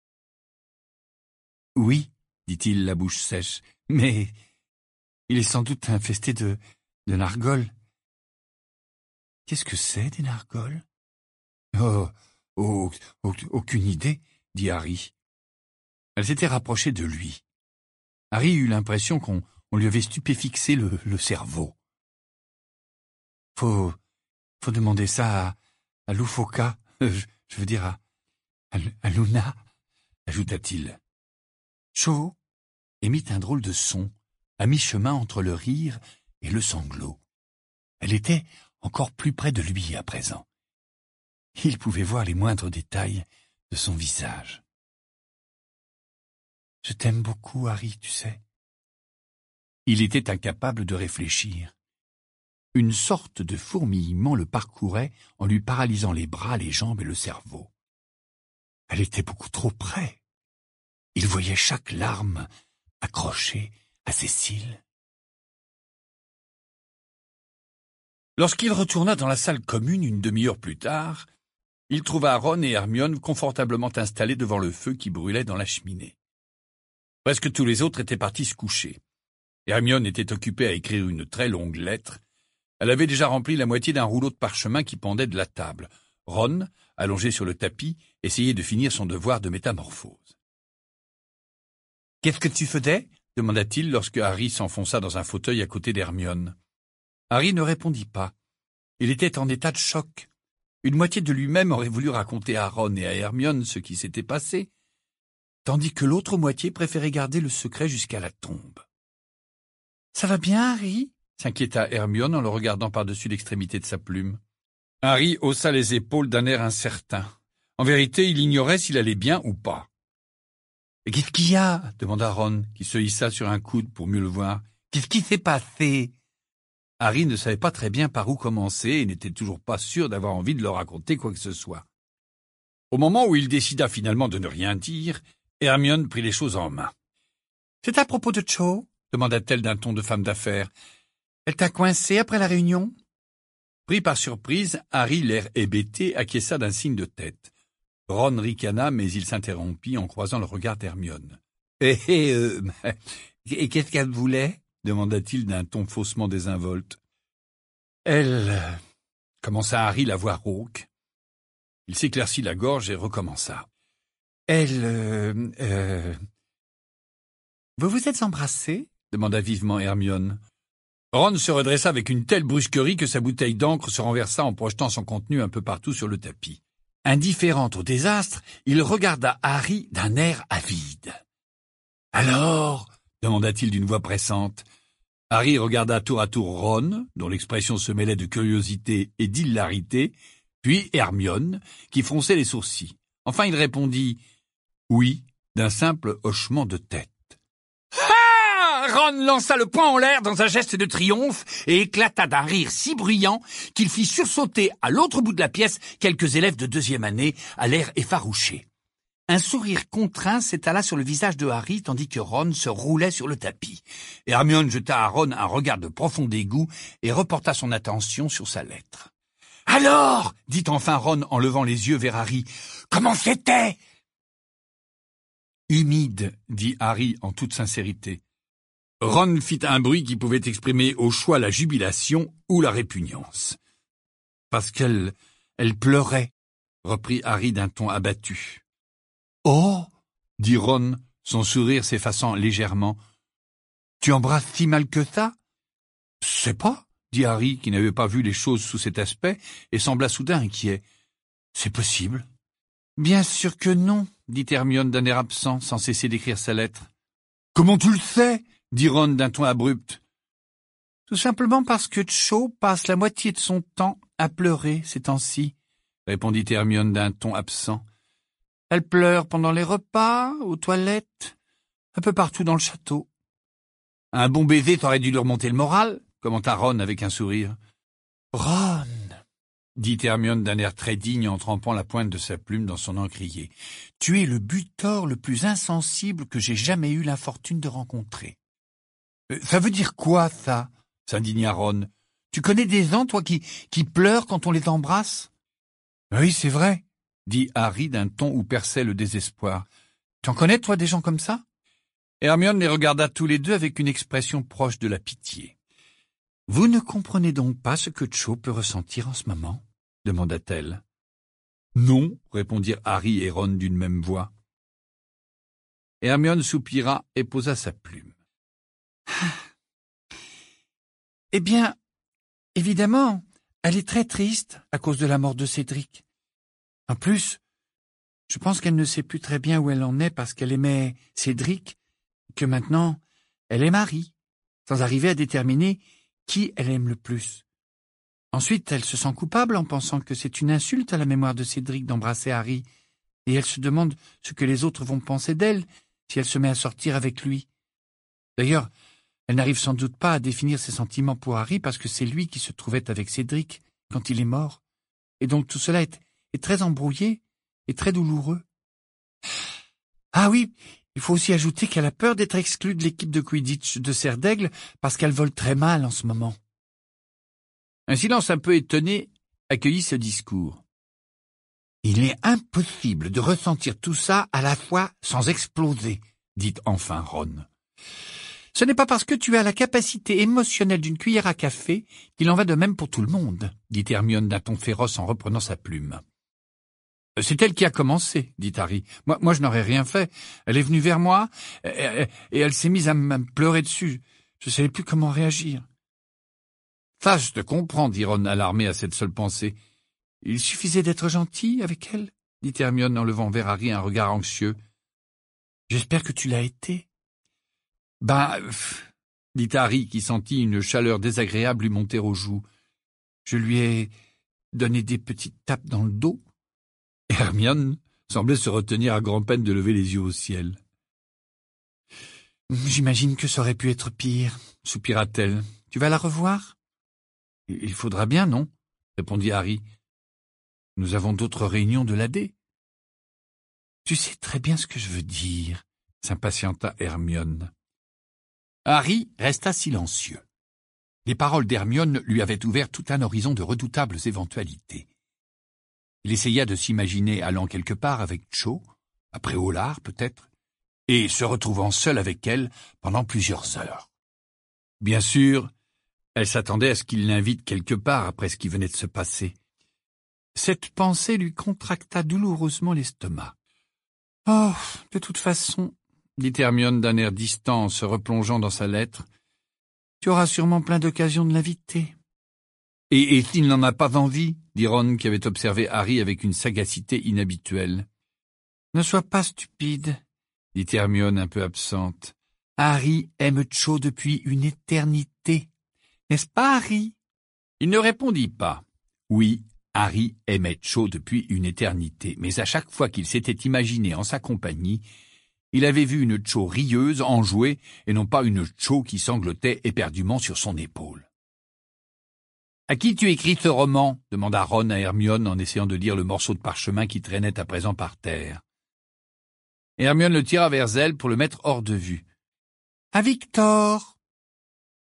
« Oui, dit-il, la bouche sèche, mais il est sans doute infesté de, de nargoles. »« Qu'est-ce que c'est, des nargoles ?»« Oh, oh, oh, aucune idée, » dit Harry. Elle s'était rapprochée de lui. Harry eut l'impression qu'on on lui avait stupéfixé le, le cerveau. « Faut, faut demander ça à, à Loufoka, euh, je, je veux dire à, à, à Luna, » ajouta-t-il. Cho émit un drôle de son, à mi-chemin entre le rire et le sanglot. Elle était encore plus près de lui à présent. Il pouvait voir les moindres détails de son visage. « Je t'aime beaucoup, Harry, tu sais. » Il était incapable de réfléchir. Une sorte de fourmillement le parcourait en lui paralysant les bras, les jambes et le cerveau. Elle était beaucoup trop près. Il voyait chaque larme accrochée à ses cils. Lorsqu'il retourna dans la salle commune une demi-heure plus tard, il trouva Ron et Hermione confortablement installés devant le feu qui brûlait dans la cheminée. Presque tous les autres étaient partis se coucher. Hermione était occupée à écrire une très longue lettre. Elle avait déjà rempli la moitié d'un rouleau de parchemin qui pendait de la table. Ron, allongé sur le tapis, essayait de finir son devoir de métamorphose. « Qu'est-ce que tu faisais ?» demanda-t-il lorsque Harry s'enfonça dans un fauteuil à côté d'Hermione. Harry ne répondit pas. Il était en état de choc. Une moitié de lui-même aurait voulu raconter à Ron et à Hermione ce qui s'était passé, tandis que l'autre moitié préférait garder le secret jusqu'à la tombe. « Ça va bien, Harry ?» s'inquiéta Hermione en le regardant par-dessus l'extrémité de sa plume. Harry haussa les épaules d'un air incertain. En vérité, il ignorait s'il allait bien ou pas. « Qu'est-ce qu'il y a ?» demanda Ron, qui se hissa sur un coude pour mieux le voir. « Qu'est-ce qui s'est passé ?» Harry ne savait pas très bien par où commencer et n'était toujours pas sûr d'avoir envie de leur raconter quoi que ce soit. Au moment où il décida finalement de ne rien dire, Hermione prit les choses en main. « C'est à propos de Cho ?» demanda-t-elle d'un ton de femme d'affaires. « Elle t'a coincé après la réunion ?» Pris par surprise, Harry, l'air hébété, acquiesça d'un signe de tête. Ron ricana, mais il s'interrompit en croisant le regard d'Hermione. « Eh, eh, euh, et qu'est-ce qu'elle voulait ?» demanda-t-il d'un ton faussement désinvolte. « Elle... Euh, » commença Harry, la voix rauque. Il s'éclaircit la gorge et recommença. « Elle... Euh, euh... »« Vous vous êtes embrassés ?» demanda vivement Hermione. Ron se redressa avec une telle brusquerie que sa bouteille d'encre se renversa en projetant son contenu un peu partout sur le tapis. Indifférent au désastre, il regarda Harry d'un air avide. « Alors ?» demanda-t-il d'une voix pressante. Harry regarda tour à tour Ron, dont l'expression se mêlait de curiosité et d'hilarité, puis Hermione, qui fronçait les sourcils. Enfin, il répondit « oui » d'un simple hochement de tête. Ron lança le poing en l'air dans un geste de triomphe et éclata d'un rire si bruyant qu'il fit sursauter à l'autre bout de la pièce quelques élèves de deuxième année à l'air effarouché. Un sourire contraint s'étala sur le visage de Harry tandis que Ron se roulait sur le tapis. Hermione jeta à Ron un regard de profond dégoût et reporta son attention sur sa lettre. « Alors ?» dit enfin Ron en levant les yeux vers Harry. « Comment c'était ?» « Humide » dit Harry en toute sincérité. Ron fit un bruit qui pouvait exprimer au choix la jubilation ou la répugnance. « Parce qu'elle... elle pleurait » reprit Harry d'un ton abattu. « Oh » dit Ron, son sourire s'effaçant légèrement. « Tu embrasses si mal que ça ?»« Je sais pas » dit Harry, qui n'avait pas vu les choses sous cet aspect, et sembla soudain inquiet. « C'est possible. »« Bien sûr que non » dit Hermione d'un air absent, sans cesser d'écrire sa lettre. « Comment tu le sais ?» dit Ron d'un ton abrupt. « Tout simplement parce que Cho passe la moitié de son temps à pleurer ces temps-ci, » répondit Hermione d'un ton absent. Elle pleure pendant les repas, aux toilettes, un peu partout dans le château. Un bon baiser t'aurait dû lui remonter le moral, commenta Ron avec un sourire. Ron, dit Hermione d'un air très digne en trempant la pointe de sa plume dans son encrier. Tu es le butor le plus insensible que j'ai jamais eu l'infortune de rencontrer. Euh, ça veut dire quoi, ça? S'indigna Ron. Tu connais des gens, toi, qui, qui pleurent quand on les embrasse? Oui, c'est vrai, dit Harry d'un ton où perçait le désespoir. Tu en connais, toi, des gens comme ça? Hermione les regarda tous les deux avec une expression proche de la pitié. Vous ne comprenez donc pas ce que Cho peut ressentir en ce moment? Demanda-t-elle. Non, répondirent Harry et Ron d'une même voix. Hermione soupira et posa sa plume. Eh bien, évidemment, elle est très triste à cause de la mort de Cédric. En plus, je pense qu'elle ne sait plus très bien où elle en est parce qu'elle aimait Cédric, que maintenant, elle aime Harry, sans arriver à déterminer qui elle aime le plus. Ensuite, elle se sent coupable en pensant que c'est une insulte à la mémoire de Cédric d'embrasser Harry, et elle se demande ce que les autres vont penser d'elle si elle se met à sortir avec lui. D'ailleurs, elle n'arrive sans doute pas à définir ses sentiments pour Harry parce que c'est lui qui se trouvait avec Cédric quand il est mort, et donc tout cela est, est très embrouillé et très douloureux. Ah oui, il faut aussi ajouter qu'elle a peur d'être exclue de l'équipe de Quidditch de Serre d'Aigle parce qu'elle vole très mal en ce moment. Un silence un peu étonné accueillit ce discours. Il est impossible de ressentir tout ça à la fois sans exploser, dit enfin Ron. Ce n'est pas parce que tu as la capacité émotionnelle d'une cuillère à café qu'il en va de même pour tout le monde, dit Hermione d'un ton féroce en reprenant sa plume. C'est elle qui a commencé, dit Harry. Moi, moi je n'aurais rien fait. Elle est venue vers moi et, et elle s'est mise à me pleurer dessus. Je ne savais plus comment réagir. Ça, je te comprends, dit Ron, alarmé à cette seule pensée. Il suffisait d'être gentil avec elle, dit Hermione en levant vers Harry un regard anxieux. J'espère que tu l'as été. Ben, pff, dit Harry qui sentit une chaleur désagréable lui monter aux joues. Je lui ai donné des petites tapes dans le dos. Hermione semblait se retenir à grand-peine de lever les yeux au ciel. J'imagine que ça aurait pu être pire, soupira-t-elle. Tu vas la revoir? Il faudra bien, non? Répondit Harry. Nous avons d'autres réunions de l'A D. Tu sais très bien ce que je veux dire, s'impatienta Hermione. Harry resta silencieux. Les paroles d'Hermione lui avaient ouvert tout un horizon de redoutables éventualités. Il essaya de s'imaginer allant quelque part avec Cho, après Hollard peut-être, et se retrouvant seul avec elle pendant plusieurs heures. Bien sûr, elle s'attendait à ce qu'il l'invite quelque part après ce qui venait de se passer. Cette pensée lui contracta douloureusement l'estomac. « Oh, de toute façon, » dit Hermione d'un air distant en se replongeant dans sa lettre, « tu auras sûrement plein d'occasions de l'inviter. » Et, et s'il n'en a pas envie, dit Ron qui avait observé Harry avec une sagacité inhabituelle. Ne sois pas stupide, dit Hermione un peu absente. Harry aime Cho depuis une éternité. N'est-ce pas, Harry? Il ne répondit pas. Oui, Harry aimait Cho depuis une éternité, mais à chaque fois qu'il s'était imaginé en sa compagnie, il avait vu une Cho rieuse, enjouée, et non pas une Cho qui sanglotait éperdument sur son épaule. « À qui tu écris ce roman ?» demanda Ron à Hermione en essayant de lire le morceau de parchemin qui traînait à présent par terre. Hermione le tira vers elle pour le mettre hors de vue. « À Victor. »« Krum ?»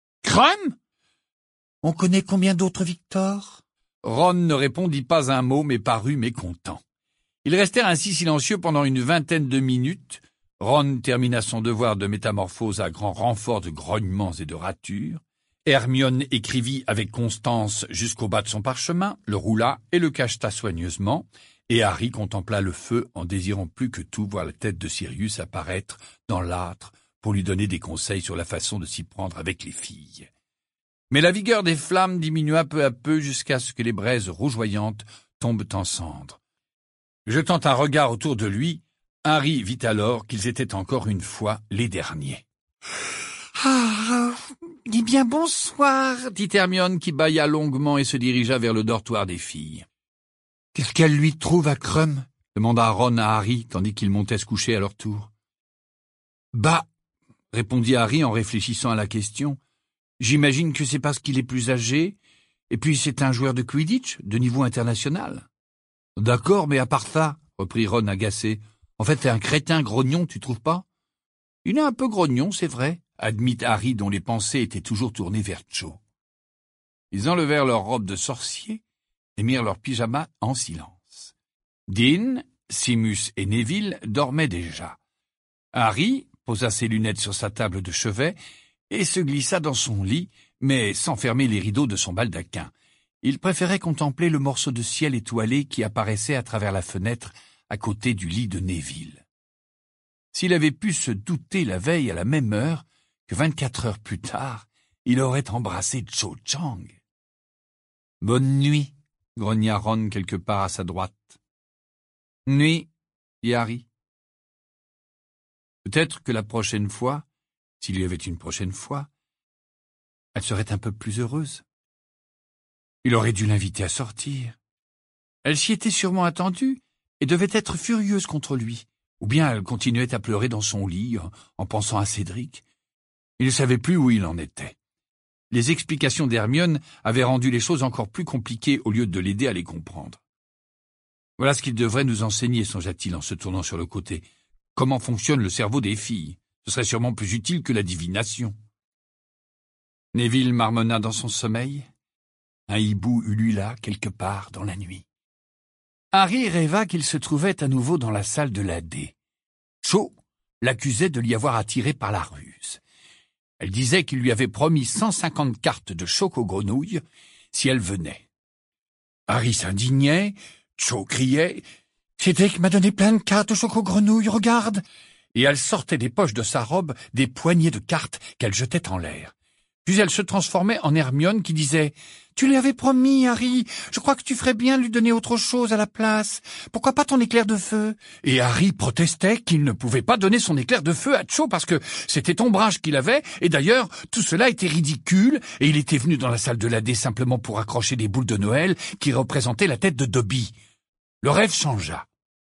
On connaît combien d'autres Victor ?» Ron ne répondit pas un mot, mais parut mécontent. Ils restèrent ainsi silencieux pendant une vingtaine de minutes. Ron termina son devoir de métamorphose à grand renfort de grognements et de ratures. Hermione écrivit avec constance jusqu'au bas de son parchemin, le roula et le cacheta soigneusement, et Harry contempla le feu en désirant plus que tout voir la tête de Sirius apparaître dans l'âtre pour lui donner des conseils sur la façon de s'y prendre avec les filles. Mais la vigueur des flammes diminua peu à peu jusqu'à ce que les braises rougeoyantes tombent en cendres. Jetant un regard autour de lui, Harry vit alors qu'ils étaient encore une fois les derniers. Ah, dis bien bonsoir, dit Hermione qui bâilla longuement et se dirigea vers le dortoir des filles. Qu'est-ce qu'elle lui trouve à Krum? demanda Ron à Harry, tandis qu'ils montaient se coucher à leur tour. Bah, répondit Harry en réfléchissant à la question, j'imagine que c'est parce qu'il est plus âgé, et puis c'est un joueur de Quidditch, de niveau international. D'accord, mais à part ça, reprit Ron agacé, en fait c'est un crétin grognon, tu trouves pas? Il est un peu grognon, c'est vrai, admit Harry dont les pensées étaient toujours tournées vers Cho. Ils enlevèrent leurs robes de sorcier et mirent leurs pyjamas en silence. Dean, Simus et Neville dormaient déjà. Harry posa ses lunettes sur sa table de chevet et se glissa dans son lit, mais sans fermer les rideaux de son baldaquin. Il préférait contempler le morceau de ciel étoilé qui apparaissait à travers la fenêtre à côté du lit de Neville. S'il avait pu se douter la veille à la même heure que vingt-quatre heures plus tard, il aurait embrassé Cho Chang. « Bonne nuit », grogna Ron quelque part à sa droite. « Nuit », dit Harry. Peut-être que la prochaine fois, s'il y avait une prochaine fois, elle serait un peu plus heureuse. Il aurait dû l'inviter à sortir. Elle s'y était sûrement attendue et devait être furieuse contre lui, ou bien elle continuait à pleurer dans son lit en, en pensant à Cédric. Il ne savait plus où il en était. Les explications d'Hermione avaient rendu les choses encore plus compliquées au lieu de l'aider à les comprendre. Voilà ce qu'il devrait nous enseigner, songea-t-il en se tournant sur le côté. Comment fonctionne le cerveau des filles? Ce serait sûrement plus utile que la divination. Neville marmonna dans son sommeil. Un hibou ulula quelque part dans la nuit. Harry rêva qu'il se trouvait à nouveau dans la salle de la D. Cho l'accusait de l'y avoir attiré par la ruse. Elle disait qu'il lui avait promis cent cinquante cartes de choco-grenouille si elle venait. Harry s'indignait, Cho criait « Cédric m'a donné plein de cartes de choco-grenouille, regarde !» Et elle sortait des poches de sa robe des poignées de cartes qu'elle jetait en l'air. Puis elle se transformait en Hermione qui disait « Tu lui avais promis, Harry, je crois que tu ferais bien lui donner autre chose à la place. Pourquoi pas ton éclair de feu ?» Et Harry protestait qu'il ne pouvait pas donner son éclair de feu à Cho parce que c'était ombrage qu'il avait, et d'ailleurs, tout cela était ridicule, et il était venu dans la salle de l'A D simplement pour accrocher des boules de Noël qui représentaient la tête de Dobby. Le rêve changea.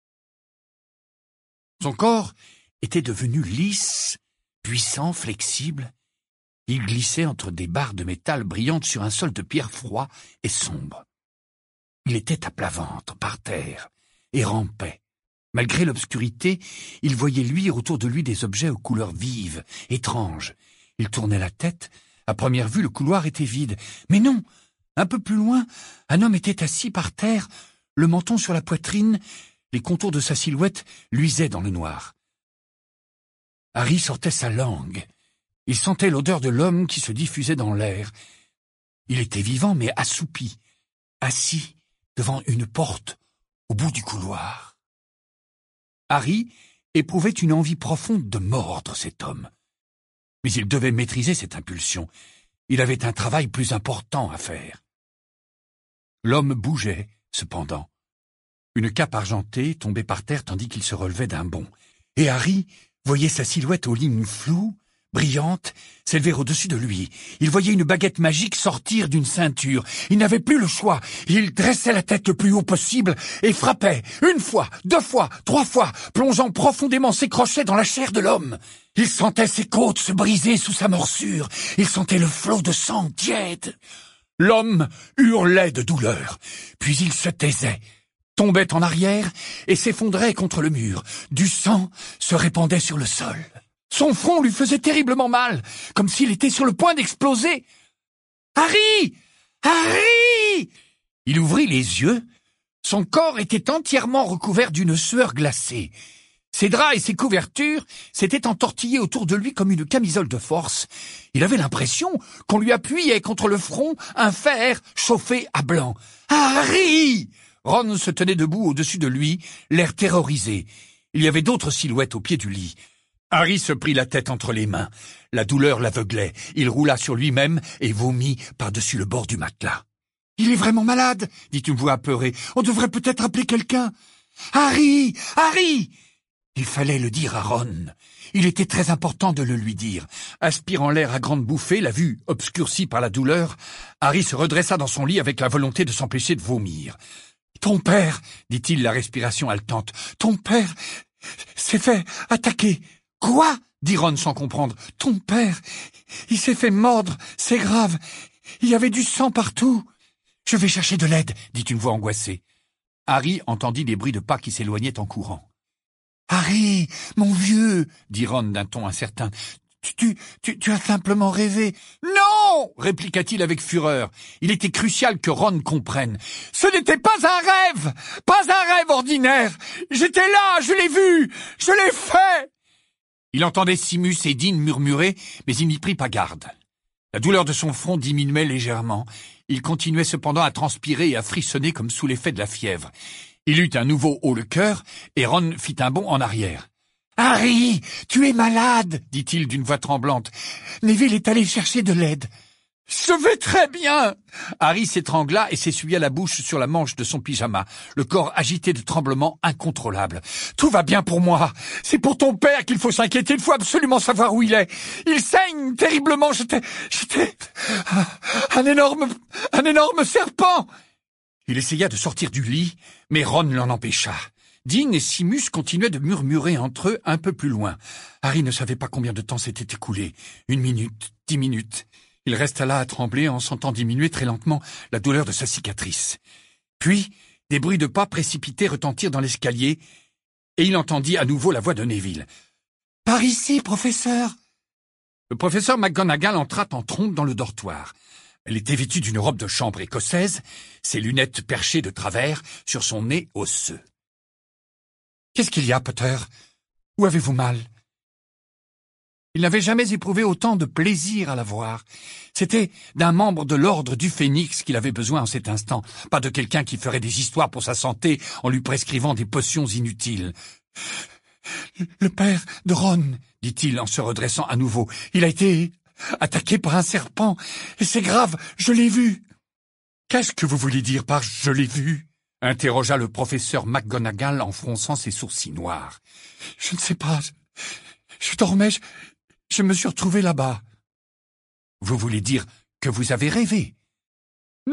Son corps était devenu lisse, puissant, flexible. Il glissait entre des barres de métal brillantes sur un sol de pierre froid et sombre. Il était à plat ventre, par terre, et rampait. Malgré l'obscurité, il voyait luire autour de lui des objets aux couleurs vives, étranges. Il tournait la tête. À première vue, le couloir était vide. Mais non, un peu plus loin, un homme était assis par terre, le menton sur la poitrine. Les contours de sa silhouette luisaient dans le noir. Harry sortait sa langue. Il sentait l'odeur de l'homme qui se diffusait dans l'air. Il était vivant mais assoupi, assis devant une porte au bout du couloir. Harry éprouvait une envie profonde de mordre cet homme. Mais il devait maîtriser cette impulsion. Il avait un travail plus important à faire. L'homme bougeait, cependant. Une cape argentée tombait par terre tandis qu'il se relevait d'un bond. Et Harry voyait sa silhouette aux lignes floues, brillante, s'élever au-dessus de lui. Il voyait une baguette magique sortir d'une ceinture. Il n'avait plus le choix. Il dressait la tête le plus haut possible et frappait, une fois, deux fois, trois fois, plongeant profondément ses crochets dans la chair de l'homme. Il sentait ses côtes se briser sous sa morsure. Il sentait le flot de sang tiède. L'homme hurlait de douleur, puis il se taisait, tombait en arrière et s'effondrait contre le mur. Du sang se répandait sur le sol. Son front lui faisait terriblement mal, comme s'il était sur le point d'exploser. « Harry! Harry !» Il ouvrit les yeux. Son corps était entièrement recouvert d'une sueur glacée. Ses draps et ses couvertures s'étaient entortillés autour de lui comme une camisole de force. Il avait l'impression qu'on lui appuyait contre le front un fer chauffé à blanc. « Harry !» Ron se tenait debout au-dessus de lui, l'air terrorisé. Il y avait d'autres silhouettes au pied du lit. Harry se prit la tête entre les mains. La douleur l'aveuglait. Il roula sur lui-même et vomit par-dessus le bord du matelas. « Il est vraiment malade !» dit une voix apeurée. « On devrait peut-être appeler quelqu'un. »« Harry ! Harry !» Il fallait le dire à Ron. Il était très important de le lui dire. Aspirant l'air à grandes bouffées, la vue obscurcie par la douleur, Harry se redressa dans son lit avec la volonté de s'empêcher de vomir. Ton père, dit-il, la respiration haletante, ton père s'est fait attaquer. Quoi? Dit Ron sans comprendre. Ton père, il s'est fait mordre, c'est grave. Il y avait du sang partout. Je vais chercher de l'aide, dit une voix angoissée. Harry entendit des bruits de pas qui s'éloignaient en courant. Harry, mon vieux, dit Ron d'un ton incertain, tu, tu, tu, tu as simplement rêvé. Non, répliqua-t-il avec fureur. Il était crucial que Ron comprenne. Ce n'était pas un rêve, pas un rêve ordinaire. J'étais là, je l'ai vu, je l'ai fait. Il entendait Simus et Dean murmurer, mais il n'y prit pas garde. La douleur de son front diminuait légèrement. Il continuait cependant à transpirer et à frissonner comme sous l'effet de la fièvre. Il eut un nouveau haut-le-cœur, et Ron fit un bond en arrière. « Harry, tu es malade !» dit-il d'une voix tremblante. « Neville est allé chercher de l'aide. »« Je vais très bien !» Harry s'étrangla et s'essuya la bouche sur la manche de son pyjama, le corps agité de tremblements incontrôlables. « Tout va bien pour moi. C'est pour ton père qu'il faut s'inquiéter. Il faut absolument savoir où il est. Il saigne terriblement. J'étais... J'étais... Un énorme... Un énorme serpent !» Il essaya de sortir du lit, mais Ron l'en empêcha. Dean et Simus continuaient de murmurer entre eux un peu plus loin. Harry ne savait pas combien de temps s'était écoulé. Une minute, dix minutes. Il resta là à trembler en sentant diminuer très lentement la douleur de sa cicatrice. Puis, des bruits de pas précipités retentirent dans l'escalier, et il entendit à nouveau la voix de Neville. « Par ici, professeur !» Le professeur McGonagall entra en trompe dans le dortoir. Elle était vêtue d'une robe de chambre écossaise, ses lunettes perchées de travers sur son nez osseux. « Qu'est-ce qu'il y a, Potter? Où avez-vous mal ?» Il n'avait jamais éprouvé autant de plaisir à la voir. C'était d'un membre de l'ordre du Phénix qu'il avait besoin en cet instant, pas de quelqu'un qui ferait des histoires pour sa santé en lui prescrivant des potions inutiles. « Le père de Ron, dit-il en se redressant à nouveau, il a été attaqué par un serpent, et c'est grave, je l'ai vu. »« Qu'est-ce que vous voulez dire par « je l'ai vu » interrogea le professeur McGonagall en fronçant ses sourcils noirs. « Je ne sais pas, je, je dormais, je, je me suis retrouvé là-bas. »« Vous voulez dire que vous avez rêvé ?»« Non !»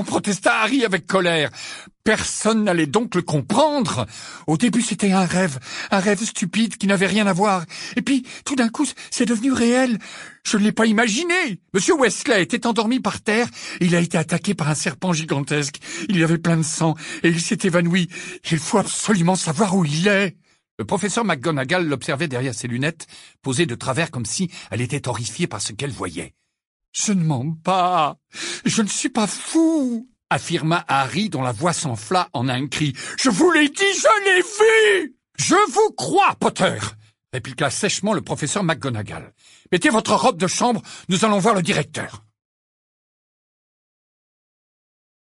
protesta Harry avec colère. Personne n'allait donc le comprendre. Au début, c'était un rêve, un rêve stupide qui n'avait rien à voir. Et puis, tout d'un coup, c'est devenu réel. Je ne l'ai pas imaginé. Monsieur Weasley était endormi par terre. Il a été attaqué par un serpent gigantesque. Il y avait plein de sang et il s'est évanoui. Il faut absolument savoir où il est. Le professeur McGonagall l'observait derrière ses lunettes, posées de travers comme si elle était horrifiée par ce qu'elle voyait. « Je ne mens pas. Je ne suis pas fou. » affirma Harry dont la voix s'enfla en un cri. « Je vous l'ai dit, je l'ai vu !»« Je vous crois, Potter !» répliqua sèchement le professeur McGonagall. « Mettez votre robe de chambre, nous allons voir le directeur. »